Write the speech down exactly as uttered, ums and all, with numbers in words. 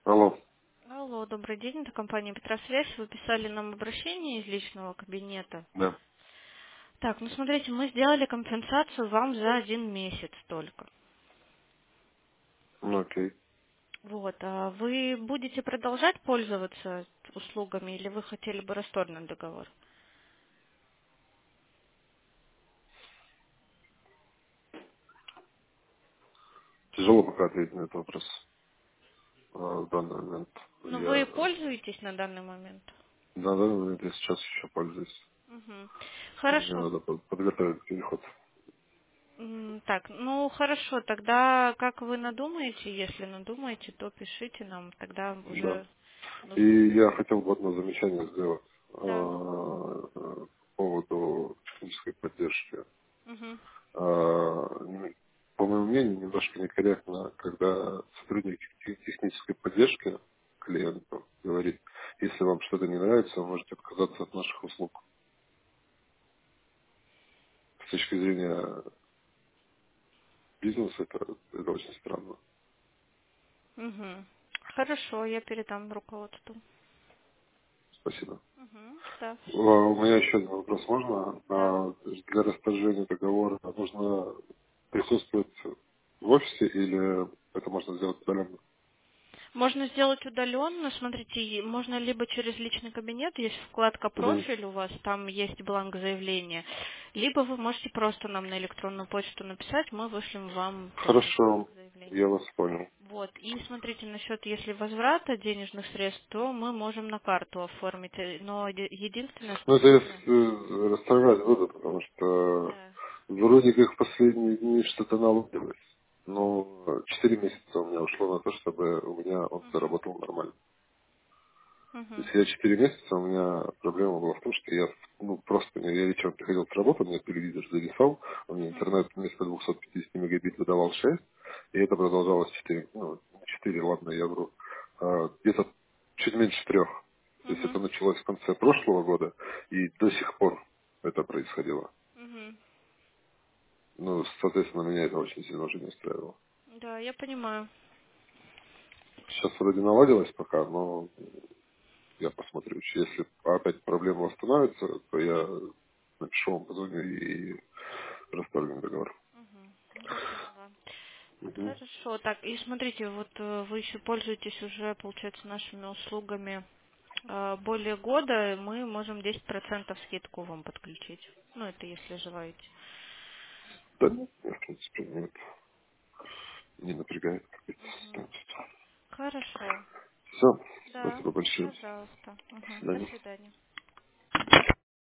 Алло, Алло, добрый день, это компания Петросвязь. Вы писали нам обращение из личного кабинета. да, Так, ну смотрите, мы сделали компенсацию вам за один месяц только. ну окей. Вот, а вы будете продолжать пользоваться услугами или вы хотели бы расторгнуть договор? Тяжело пока ответить на этот вопрос а, в данный момент. Ну, Я вы пользуетесь на данный момент? на данный момент я сейчас еще пользуюсь. Мгм. Мне Хорошо. надо под- подготовить переход. М, Так, ну хорошо, тогда как вы надумаете, если надумаете, то пишите нам, тогда Да. уже нужно. И я хотел бы одно замечание сделать а, Да. по поводу технической поддержки. Мгм. А, не- по моему мнению, немножко некорректно, когда сотрудник тех- технической поддержки клиенту говорит, если вам что-то не нравится, вы можете отказаться от наших услуг. С точки зрения бизнеса это, это очень странно. Мгм. Хорошо, я передам руководству. Спасибо. Мгм. Да. А, У меня еще один вопрос. Можно? Да. А, Для расторжения договора нужно присутствовать в офисе или это можно сделать удаленно? Можно сделать удаленно. Смотрите, и можно либо через личный кабинет, есть вкладка Мгм. профиль у вас, там есть бланк заявления, либо вы можете просто нам на электронную почту написать, мы вышлем вам тоже бланк Хорошо, заявления. я вас понял. Вот. И смотрите, насчет если возврата денежных средств, то мы можем на карту оформить. Э, Но е- единственное, Ну, что это я нужно. с- э, расторгать буду, потому что Да. вроде как в последние дни что-то наладилось. Но четыре месяца у меня ушло на то, чтобы у меня он Мгм. заработал нормально. То Мгм. есть я четыре месяца, у меня проблема была в том, что я ну, просто не- я вечером приходил с работы, у меня телевизор зависал, у меня Мгм. интернет вместо двухсот пятидесяти мегабит выдавал шесть, и это продолжалось четыре, ну, четыре, ладно, я вру, а, где-то чуть меньше трех. То есть это Мгм. началось в конце прошлого года, и до сих пор это происходило. Мгм. Ну, соответственно, меня это очень сильно уже не устраивало. Да, я понимаю. Сейчас вроде наладилось пока, но я посмотрю. Если опять проблема восстановится, то я напишу вам, позвоню и расторгнем договор. Мгм. Я поняла. Мгм. Хорошо. Так, и смотрите, вот э, вы еще пользуетесь уже, получается, нашими услугами э, более года, мы можем десять процентов скидку вам подключить. Ну, это если желаете. Да нет, меня, в принципе, нет, не напрягает какое-то Мгм. сотрудничество. Хорошо. Все, Да, спасибо большое. пожалуйста. До Мгм. До свидания. свидания.